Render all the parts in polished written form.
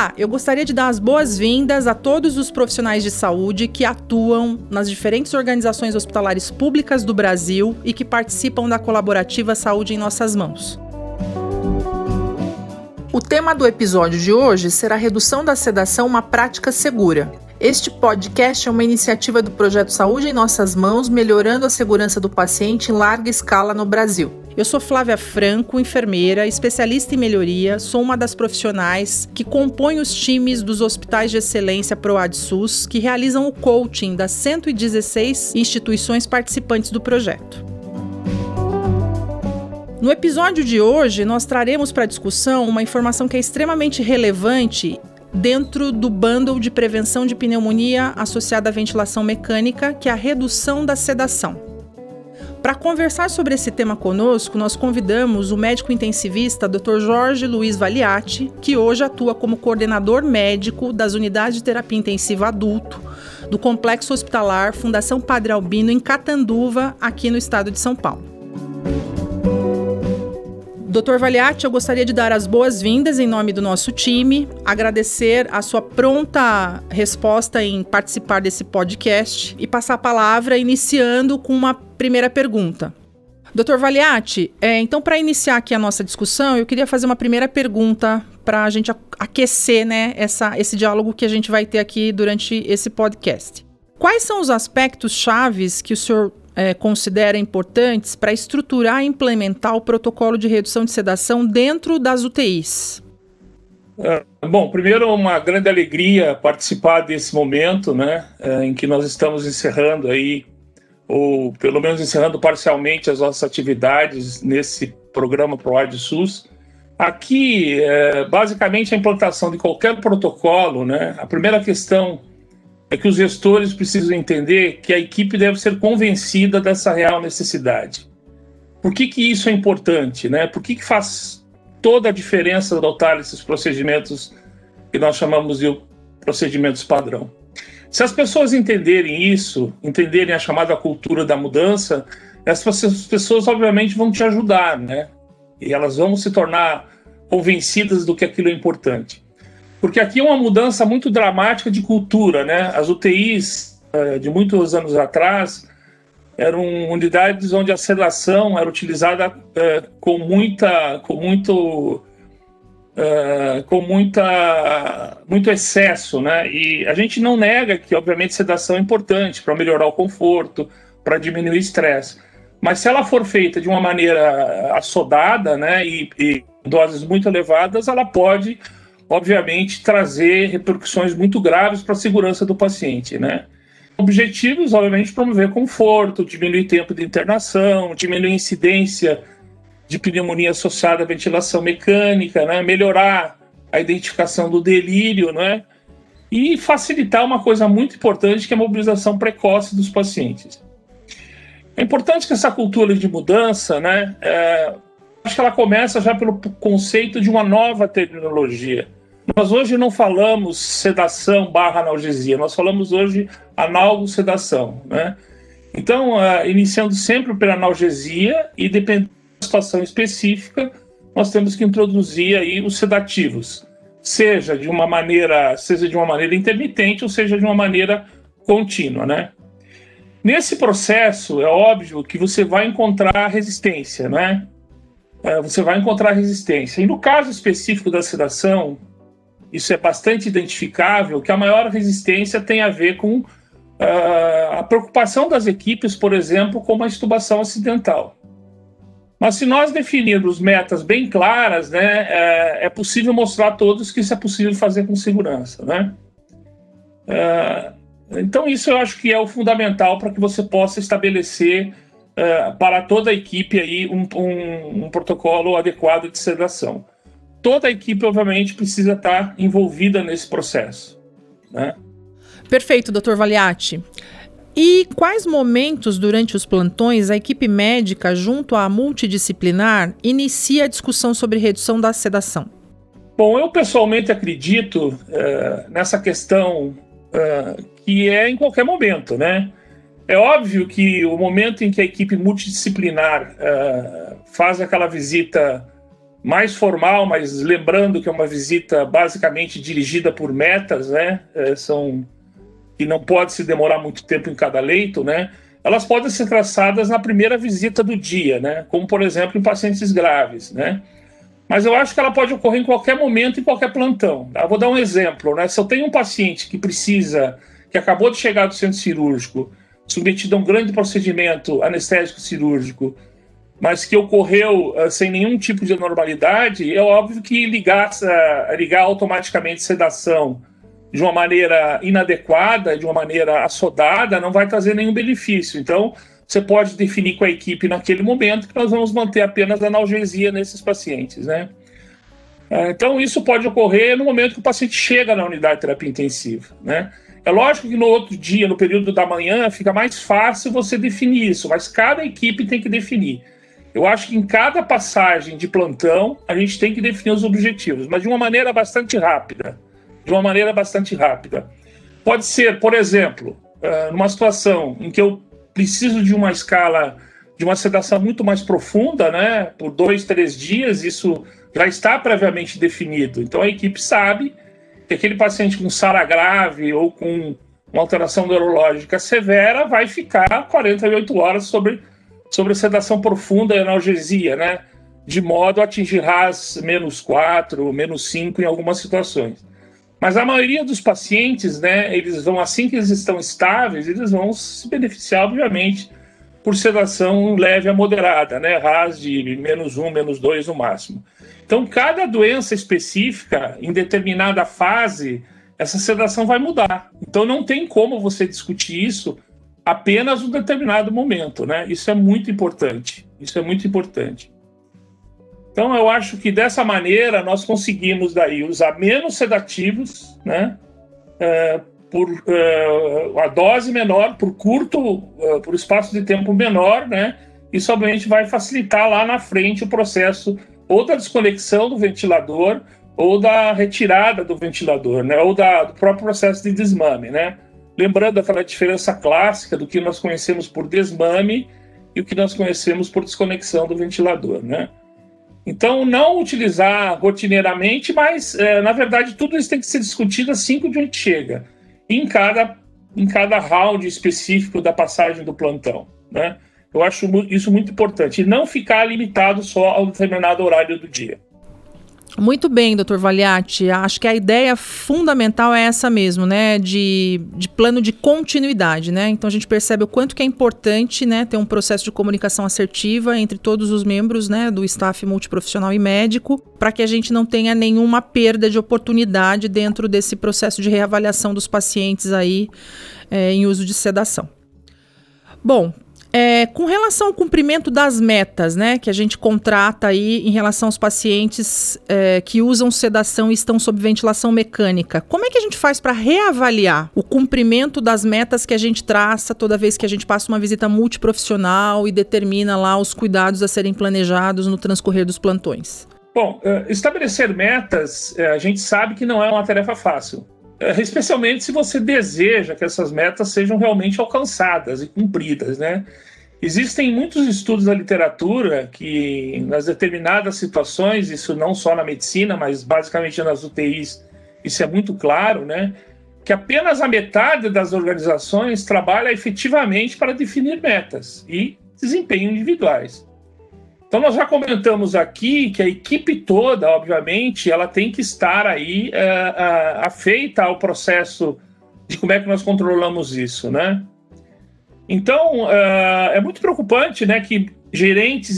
eu gostaria de dar as boas-vindas a todos os profissionais de saúde que atuam nas diferentes organizações hospitalares públicas do Brasil e que participam da colaborativa Saúde em Nossas Mãos. O tema do episódio de hoje será a redução da sedação, uma prática segura. Este podcast é uma iniciativa do Projeto Saúde em Nossas Mãos, melhorando a segurança do paciente em larga escala no Brasil. Eu sou Flávia Franco, enfermeira, especialista em melhoria, sou uma das profissionais que compõem os times dos hospitais de excelência ProAD-SUS, que realizam o coaching das 116 instituições participantes do projeto. No episódio de hoje, nós traremos para a discussão uma informação que é extremamente relevante dentro do bundle de prevenção de pneumonia associada à ventilação mecânica, que é a redução da sedação. Para conversar sobre esse tema conosco, nós convidamos o médico intensivista Dr. Jorge Luiz Valiati, que hoje atua como coordenador médico das unidades de terapia intensiva adulto do Complexo Hospitalar Fundação Padre Albino, em Catanduva, aqui no estado de São Paulo. Dr. Valiati, eu gostaria de dar as boas-vindas em nome do nosso time, agradecer a sua pronta resposta em participar desse podcast e passar a palavra iniciando com uma primeira pergunta. Dr. Valiati, então para iniciar aqui a nossa discussão, eu queria fazer uma primeira pergunta para a gente aquecer, né, esse diálogo que a gente vai ter aqui durante esse podcast. Quais são os aspectos chaves que o senhor considera importantes para estruturar e implementar o protocolo de redução de sedação dentro das UTIs? Bom, primeiro, uma grande alegria participar desse momento, né, em que nós estamos encerrando aí, ou pelo menos encerrando parcialmente as nossas atividades nesse programa ProAD-SUS. Aqui, basicamente, a implantação de qualquer protocolo, né, a primeira questão é que os gestores precisam entender que a equipe deve ser convencida dessa real necessidade. Por que isso é importante, né? Por que faz toda a diferença adotar esses procedimentos que nós chamamos de procedimentos padrão? Se as pessoas entenderem isso, entenderem a chamada cultura da mudança, essas pessoas obviamente vão te ajudar, né? E elas vão se tornar convencidas do que aquilo é importante. Porque aqui é uma mudança muito dramática de cultura, né? As UTIs de muitos anos atrás eram unidades onde a sedação era utilizada com muito excesso, né? E a gente não nega que, obviamente, sedação é importante para melhorar o conforto, para diminuir o estresse. Mas se ela for feita de uma maneira assodada, né, e doses muito elevadas, ela pode, obviamente, trazer repercussões muito graves para a segurança do paciente, né? Objetivos, obviamente, promover conforto, diminuir tempo de internação, diminuir a incidência de pneumonia associada à ventilação mecânica, né? Melhorar a identificação do delírio, né? E facilitar uma coisa muito importante, que é a mobilização precoce dos pacientes. É importante que essa cultura de mudança, né, acho que ela começa já pelo conceito de uma nova terminologia. Nós hoje não falamos sedação / analgesia, nós falamos hoje analgosedação, né? Então, iniciando sempre pela analgesia e dependendo da situação específica, nós temos que introduzir aí os sedativos, seja de uma maneira intermitente ou seja de uma maneira contínua, né? Nesse processo, é óbvio que você vai encontrar resistência, né? Você vai encontrar resistência. E no caso específico da sedação, isso é bastante identificável, que a maior resistência tem a ver com a preocupação das equipes, por exemplo, com a extubação acidental. Mas se nós definirmos metas bem claras, né, é possível mostrar a todos que isso é possível fazer com segurança, né? Então isso eu acho que é o fundamental para que você possa estabelecer para toda a equipe aí um protocolo adequado de sedação. Toda a equipe, obviamente, precisa estar envolvida nesse processo, né? Perfeito, Dr. Valiati. E quais momentos durante os plantões a equipe médica, junto à multidisciplinar, inicia a discussão sobre redução da sedação? Bom, eu pessoalmente acredito nessa questão que é em qualquer momento, né? É óbvio que o momento em que a equipe multidisciplinar faz aquela visita mais formal, mas lembrando que é uma visita basicamente dirigida por metas, né? Que não pode se demorar muito tempo em cada leito, né? Elas podem ser traçadas na primeira visita do dia, né? Como, por exemplo, em pacientes graves, né? Mas eu acho que ela pode ocorrer em qualquer momento, em qualquer plantão. Eu vou dar um exemplo, né? Se eu tenho um paciente que acabou de chegar do centro cirúrgico, submetido a um grande procedimento anestésico cirúrgico, mas que ocorreu sem nenhum tipo de anormalidade, é óbvio que ligar automaticamente sedação de uma maneira inadequada, de uma maneira assodada, não vai trazer nenhum benefício. Então, você pode definir com a equipe naquele momento que nós vamos manter apenas analgesia nesses pacientes, né? Então, isso pode ocorrer no momento que o paciente chega na unidade de terapia intensiva, né? É lógico que no outro dia, no período da manhã, fica mais fácil você definir isso, mas cada equipe tem que definir. Eu acho que em cada passagem de plantão, a gente tem que definir os objetivos, mas de uma maneira bastante rápida. Pode ser, por exemplo, numa situação em que eu preciso de uma escala, de uma sedação muito mais profunda, né, por 2, 3 dias, isso já está previamente definido. Então a equipe sabe que aquele paciente com SARA grave ou com uma alteração neurológica severa vai ficar 48 horas sobre sedação profunda e analgesia, né, de modo a atingir RAS -4, -5 em algumas situações. Mas a maioria dos pacientes, né, eles vão, assim que eles estão estáveis, eles vão se beneficiar, obviamente, por sedação leve a moderada, né, RAS de -1, -2 no máximo. Então, cada doença específica, em determinada fase, essa sedação vai mudar. Então, não tem como você discutir isso apenas num determinado momento, né? Isso é muito importante. Então, eu acho que dessa maneira nós conseguimos daí usar menos sedativos, né? A dose menor, por espaço de tempo menor, né? Isso obviamente vai facilitar lá na frente o processo ou da desconexão do ventilador ou da retirada do ventilador, né? Ou do próprio processo de desmame, né? Lembrando aquela diferença clássica do que nós conhecemos por desmame e o que nós conhecemos por desconexão do ventilador, né? Então, não utilizar rotineiramente, mas, na verdade, tudo isso tem que ser discutido assim que a gente chega, em cada round específico da passagem do plantão, né? Eu acho isso muito importante, e não ficar limitado só ao determinado horário do dia. Muito bem, Dr. Valiati. Acho que a ideia fundamental é essa mesmo, né? De plano de continuidade, né? Então a gente percebe o quanto que é importante, né, ter um processo de comunicação assertiva entre todos os membros, né, do staff multiprofissional e médico, para que a gente não tenha nenhuma perda de oportunidade dentro desse processo de reavaliação dos pacientes aí em uso de sedação. Bom, com relação ao cumprimento das metas, né, que a gente contrata aí em relação aos pacientes que usam sedação e estão sob ventilação mecânica, como é que a gente faz para reavaliar o cumprimento das metas que a gente traça toda vez que a gente passa uma visita multiprofissional e determina lá os cuidados a serem planejados no transcorrer dos plantões? Bom, estabelecer metas, a gente sabe que não é uma tarefa fácil. Especialmente se você deseja que essas metas sejam realmente alcançadas e cumpridas, né? Existem muitos estudos da literatura que, nas determinadas situações, isso não só na medicina, mas basicamente nas UTIs, isso é muito claro, né? Que apenas a metade das organizações trabalha efetivamente para definir metas e desempenho individuais. Então, nós já comentamos aqui que a equipe toda, obviamente, ela tem que estar aí afeita ao processo de como é que nós controlamos isso, né? Então, é muito preocupante, né, que gerentes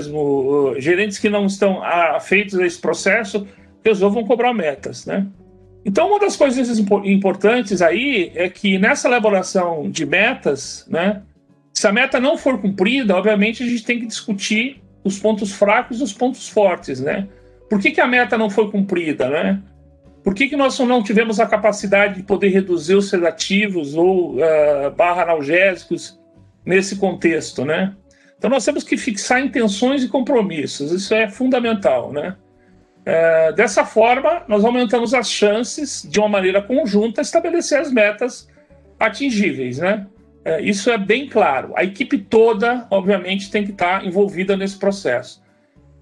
que não estão afeitos a esse processo resolvam cobrar metas, né? Então, uma das coisas importantes aí é que nessa elaboração de metas, né, se a meta não for cumprida, obviamente a gente tem que discutir os pontos fracos e os pontos fortes, né? Por que a meta não foi cumprida, né? Por que nós não tivemos a capacidade de poder reduzir os sedativos ou analgésicos nesse contexto, né? Então nós temos que fixar intenções e compromissos, isso é fundamental, né? Dessa forma, nós aumentamos as chances, de uma maneira conjunta, estabelecer as metas atingíveis, né? Isso é bem claro. A equipe toda, obviamente, tem que estar envolvida nesse processo.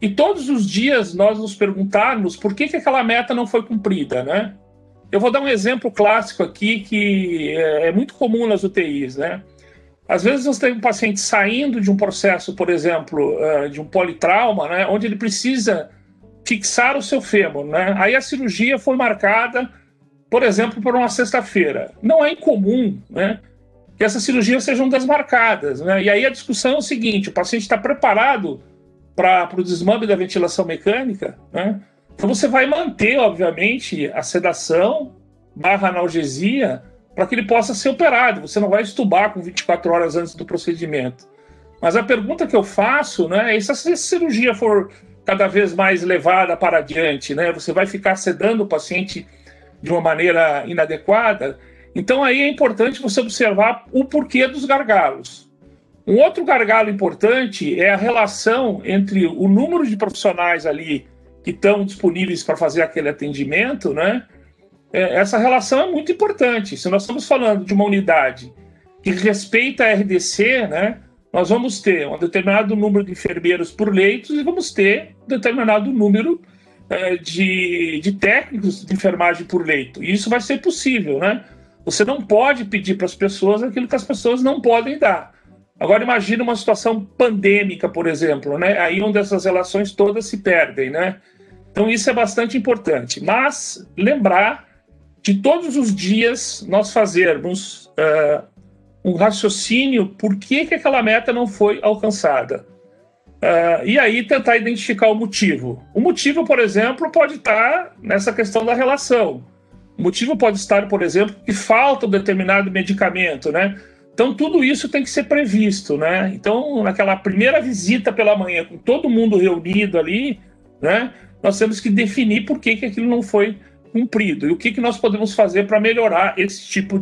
e todos os dias nós nos perguntarmos por que aquela meta não foi cumprida, né? Eu vou dar um exemplo clássico aqui que é muito comum nas UTIs, né? Às vezes você tem um paciente saindo de um processo, por exemplo, de um politrauma, né, onde ele precisa fixar o seu fêmur, né? Aí a cirurgia foi marcada, por exemplo, por uma sexta-feira. Não é incomum, né, que essas cirurgias sejam desmarcadas, né? E aí a discussão é o seguinte: o paciente está preparado para o desmame da ventilação mecânica, né? Então você vai manter, obviamente, a sedação / analgesia para que ele possa ser operado. Você não vai estubar com 24 horas antes do procedimento. Mas a pergunta que eu faço, né, é se essa cirurgia for cada vez mais levada para adiante, né, você vai ficar sedando o paciente de uma maneira inadequada. Então aí é importante você observar o porquê dos gargalos. Um outro gargalo importante é a relação entre o número de profissionais ali que estão disponíveis para fazer aquele atendimento, né? Essa relação é muito importante. Se nós estamos falando de uma unidade que respeita a RDC, né, nós vamos ter um determinado número de enfermeiros por leitos e vamos ter um determinado número de técnicos de enfermagem por leito. E isso vai ser possível, né? Você não pode pedir para as pessoas aquilo que as pessoas não podem dar. Agora imagine uma situação pandêmica, por exemplo, né? Aí onde essas relações todas se perdem, né? Então isso é bastante importante. Mas lembrar de todos os dias nós fazermos um raciocínio por que aquela meta não foi alcançada. E aí tentar identificar o motivo. O motivo, por exemplo, pode estar nessa questão da relação. O motivo pode estar, por exemplo, que falta um determinado medicamento, né? Então tudo isso tem que ser previsto, né? Então naquela primeira visita pela manhã, com todo mundo reunido ali, né, nós temos que definir por que aquilo não foi cumprido e o que nós podemos fazer para melhorar esse tipo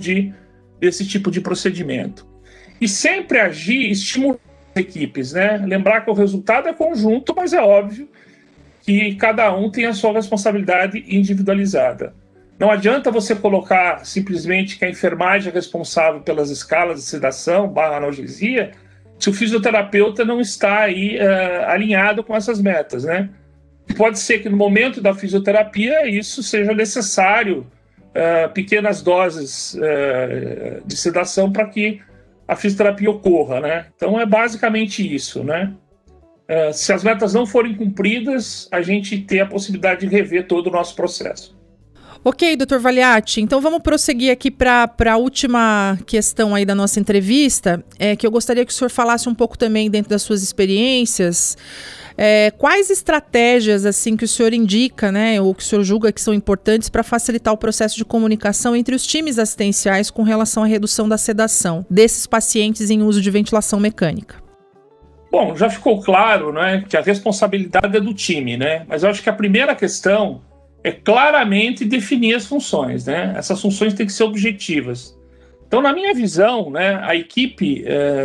de procedimento. E sempre agir estimulando as equipes, né? Lembrar que o resultado é conjunto, mas é óbvio que cada um tem a sua responsabilidade individualizada. Não adianta você colocar simplesmente que a enfermagem é responsável pelas escalas de sedação / analgesia se o fisioterapeuta não está aí alinhado com essas metas, né? Pode ser que no momento da fisioterapia isso seja necessário, pequenas doses de sedação para que a fisioterapia ocorra, né? Então é basicamente isso, né? Se as metas não forem cumpridas, a gente tem a possibilidade de rever todo o nosso processo. Ok, Dr. Valiati, então vamos prosseguir aqui para a última questão aí da nossa entrevista, que eu gostaria que o senhor falasse um pouco também dentro das suas experiências. Quais estratégias assim que o senhor indica, né, ou que o senhor julga que são importantes para facilitar o processo de comunicação entre os times assistenciais com relação à redução da sedação desses pacientes em uso de ventilação mecânica? Bom, já ficou claro, né, que a responsabilidade é do time, né? Mas eu acho que a primeira questão é claramente definir as funções, né? Essas funções têm que ser objetivas. Então, na minha visão, né, a equipe,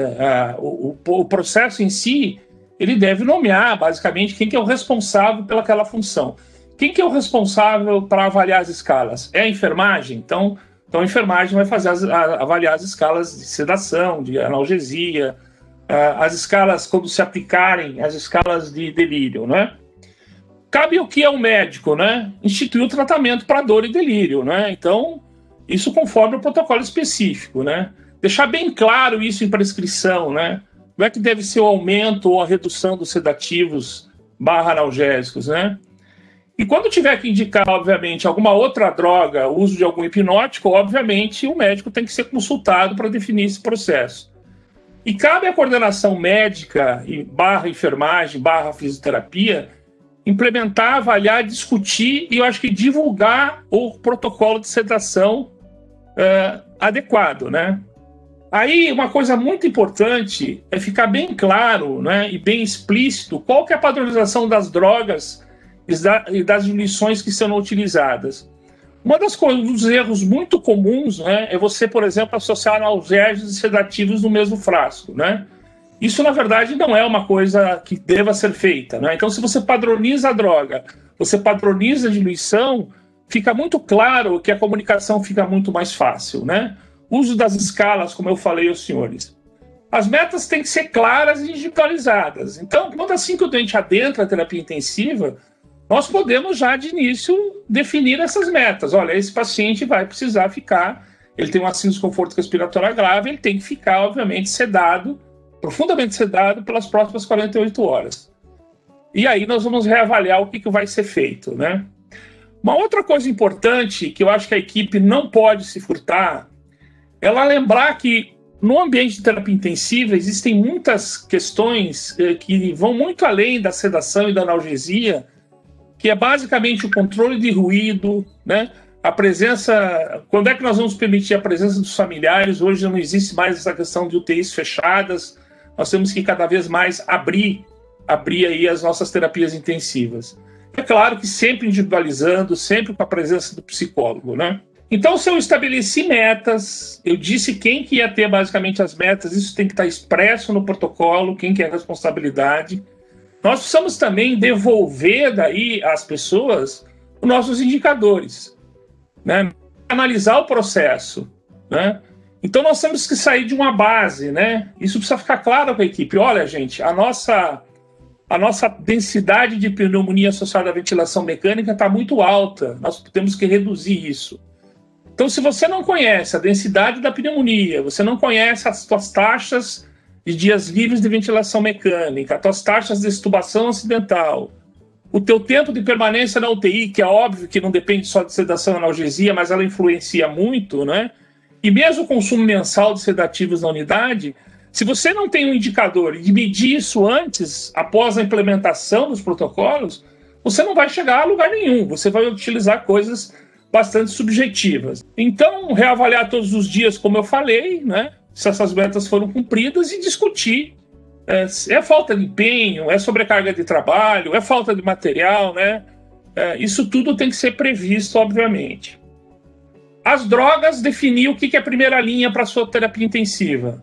o processo em si, ele deve nomear, basicamente, quem que é o responsável pelaquela função. Quem que é o responsável para avaliar as escalas? É a enfermagem? Então a enfermagem vai avaliar as escalas de sedação, de analgesia, as escalas, quando se aplicarem, as escalas de delírio, né? Cabe o que é o médico, né? Instituir o tratamento para dor e delírio, né? Então, isso conforme o protocolo específico, né? Deixar bem claro isso em prescrição, né? Como é que deve ser o aumento ou a redução dos sedativos / analgésicos, né? E quando tiver que indicar, obviamente, alguma outra droga, o uso de algum hipnótico, obviamente, o médico tem que ser consultado para definir esse processo. E cabe à coordenação médica / enfermagem / fisioterapia implementar, avaliar, discutir e eu acho que divulgar o protocolo de sedação adequado, né? Aí uma coisa muito importante é ficar bem claro, né, e bem explícito qual que é a padronização das drogas e das diluições que são utilizadas. Um dos erros muito comuns, né, é você, por exemplo, associar analgésicos e sedativos no mesmo frasco, né? Isso, na verdade, não é uma coisa que deva ser feita, né? Então, se você padroniza a droga, você padroniza a diluição, fica muito claro que a comunicação fica muito mais fácil, né? Uso das escalas, como eu falei aos senhores. As metas têm que ser claras e individualizadas. Então, quando assim que o doente adentra a terapia intensiva, nós podemos já de início definir essas metas. Olha, esse paciente vai precisar ficar, ele tem uma síndrome de desconforto respiratório grave, ele tem que ficar, obviamente, sedado, profundamente sedado pelas próximas 48 horas. E aí nós vamos reavaliar o que vai ser feito, né? Uma outra coisa importante que eu acho que a equipe não pode se furtar é ela lembrar que no ambiente de terapia intensiva existem muitas questões que vão muito além da sedação e da analgesia, que é basicamente o controle de ruído, né? A presença... Quando é que nós vamos permitir a presença dos familiares? Hoje não existe mais essa questão de UTIs fechadas. Nós temos que cada vez mais abrir aí as nossas terapias intensivas. É claro que sempre individualizando, sempre com a presença do psicólogo, né? Então, se eu estabeleci metas, eu disse quem que ia ter basicamente as metas, isso tem que estar expresso no protocolo, quem que é a responsabilidade. Nós precisamos também devolver daí às pessoas os nossos indicadores, né? Analisar o processo, né? Então, nós temos que sair de uma base, né? Isso precisa ficar claro para a equipe. Olha, gente, a nossa densidade de pneumonia associada à ventilação mecânica está muito alta, nós temos que reduzir isso. Então, se você não conhece a densidade da pneumonia, você não conhece as suas taxas de dias livres de ventilação mecânica, as suas taxas de extubação acidental, o teu tempo de permanência na UTI, que é óbvio que não depende só de sedação e analgesia, mas ela influencia muito, né? E mesmo o consumo mensal de sedativos na unidade, se você não tem um indicador e medir isso antes, após a implementação dos protocolos, você não vai chegar a lugar nenhum, você vai utilizar coisas bastante subjetivas. Então, reavaliar todos os dias, como eu falei, né, se essas metas foram cumpridas e discutir. É falta de empenho, é sobrecarga de trabalho, é falta de material, né? Isso tudo tem que ser previsto, obviamente. As drogas, definir o que é a primeira linha para a sua terapia intensiva.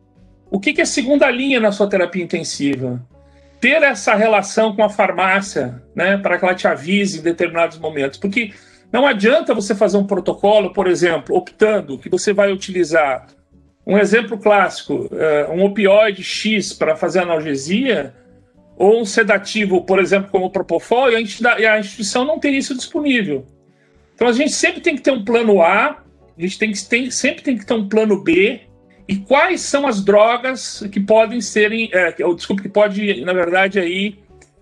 O que é a segunda linha na sua terapia intensiva? Ter essa relação com a farmácia, né, para que ela te avise em determinados momentos. Porque não adianta você fazer um protocolo, por exemplo, optando que você vai utilizar um exemplo clássico, um opioide X para fazer analgesia, ou um sedativo, por exemplo, como o Propofol, e a instituição não tem isso disponível. Então a gente sempre tem que ter um plano A, a gente sempre tem que ter um plano B, e quais são as drogas que podem serem, que pode, na verdade, aí,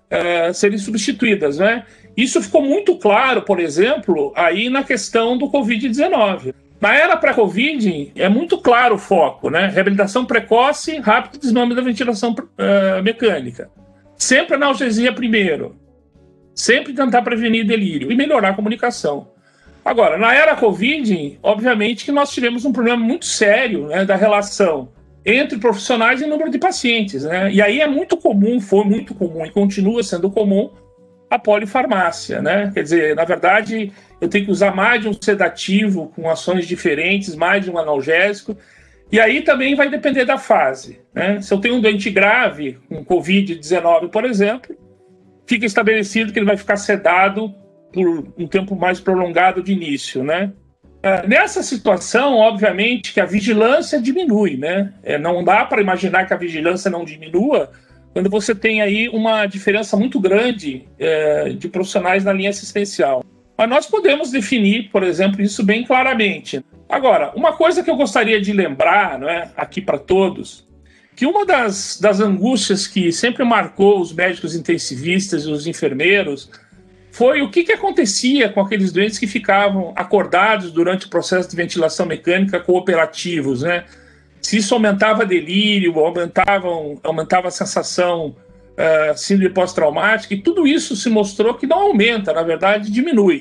serem substituídas, né? Isso ficou muito claro, por exemplo, aí na questão do Covid-19. Na era pré-Covid, é muito claro o foco, né? Reabilitação precoce, rápido desmame da ventilação mecânica. Sempre analgesia primeiro. Sempre tentar prevenir delírio e melhorar a comunicação. Agora, na era Covid, obviamente que nós tivemos um problema muito sério, né, da relação entre profissionais e número de pacientes, né? E aí é muito comum, foi muito comum e continua sendo comum a polifarmácia, né? Quer dizer, na verdade, eu tenho que usar mais de um sedativo com ações diferentes, mais de um analgésico, e aí também vai depender da fase, né? Se eu tenho um doente grave, com Covid-19, por exemplo, fica estabelecido que ele vai ficar sedado por um tempo mais prolongado de início, né? Nessa situação, obviamente, que a vigilância diminui, né? Não dá para imaginar que a vigilância não diminua quando você tem aí uma diferença muito grande de profissionais na linha assistencial. Mas nós podemos definir, por exemplo, isso bem claramente. Agora, uma coisa que eu gostaria de lembrar, né, aqui para todos, que uma das angústias que sempre marcou os médicos intensivistas e os enfermeiros foi o que acontecia com aqueles doentes que ficavam acordados durante o processo de ventilação mecânica cooperativos, né? Se isso aumentava delírio, aumentava a sensação síndrome pós-traumática, e tudo isso se mostrou que não aumenta, na verdade diminui.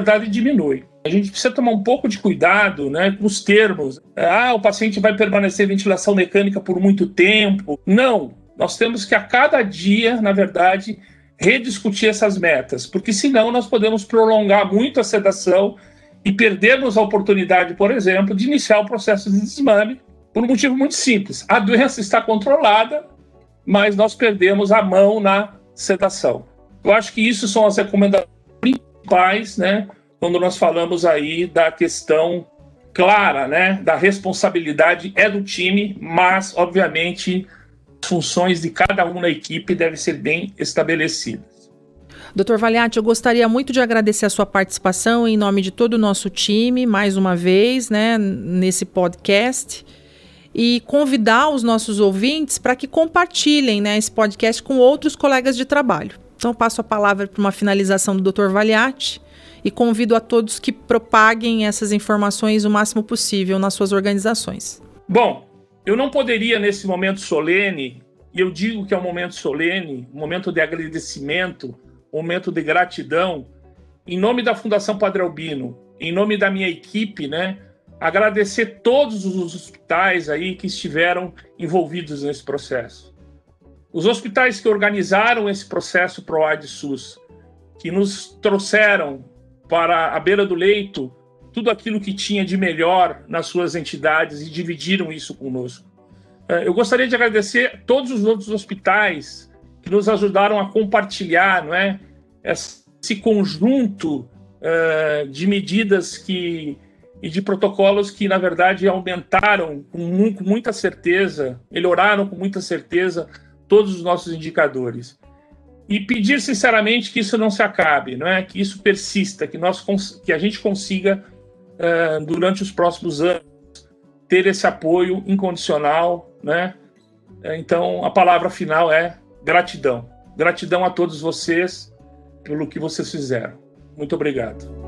A gente precisa tomar um pouco de cuidado, né, com os termos. O paciente vai permanecer em ventilação mecânica por muito tempo. Não, nós temos que a cada dia, na verdade, rediscutir essas metas, porque senão nós podemos prolongar muito a sedação e perdermos a oportunidade, por exemplo, de iniciar o processo de desmame, por um motivo muito simples. A doença está controlada, mas nós perdemos a mão na sedação. Eu acho que isso são as recomendações principais, né, quando nós falamos aí da questão clara, né, da responsabilidade é do time, mas, obviamente, as funções de cada um na equipe devem ser bem estabelecidas. Dr. Valiati, eu gostaria muito de agradecer a sua participação em nome de todo o nosso time, mais uma vez, né, nesse podcast, e convidar os nossos ouvintes para que compartilhem, né, esse podcast com outros colegas de trabalho. Então, passo a palavra para uma finalização do Dr. Valiati e convido a todos que propaguem essas informações o máximo possível nas suas organizações. Bom, eu não poderia, nesse momento solene, e eu digo que é um momento solene, um momento de agradecimento, momento de gratidão, em nome da Fundação Padre Albino, em nome da minha equipe, né, agradecer todos os hospitais aí que estiveram envolvidos nesse processo. Os hospitais que organizaram esse processo ProAID SUS, que nos trouxeram para a beira do leito tudo aquilo que tinha de melhor nas suas entidades e dividiram isso conosco. Eu gostaria de agradecer todos os outros hospitais que nos ajudaram a compartilhar, não é, esse conjunto de medidas e de protocolos que, na verdade, aumentaram com muita certeza, melhoraram com muita certeza todos os nossos indicadores. E pedir, sinceramente, que isso não se acabe, não é? Que isso persista, que a gente consiga, durante os próximos anos, ter esse apoio incondicional, né? Então, a palavra final é gratidão. Gratidão a todos vocês pelo que vocês fizeram. Muito obrigado.